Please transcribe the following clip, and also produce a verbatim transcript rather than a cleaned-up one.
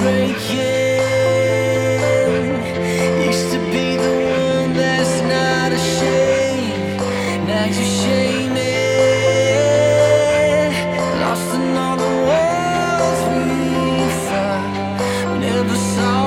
breaking. Used to be the one that's not ashamed. Now you shame it. Lost in all the walls we fought. Never saw